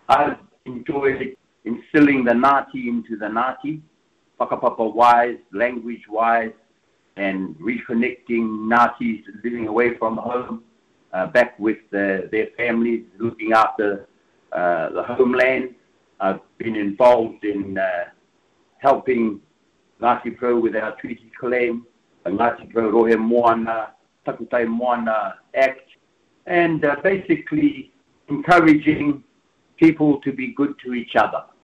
I've enjoyed instilling the Ngāti into the Ngāti, whakapapa-wise, language-wise, and reconnecting Ngātis living away from home, back with their families, looking after the homeland. I've been involved in helping Ngāti Pro with our treaty claim, the Ngāti Pro Rohe Moana, Takutai Moana Act, and basically encouraging people to be good to each other.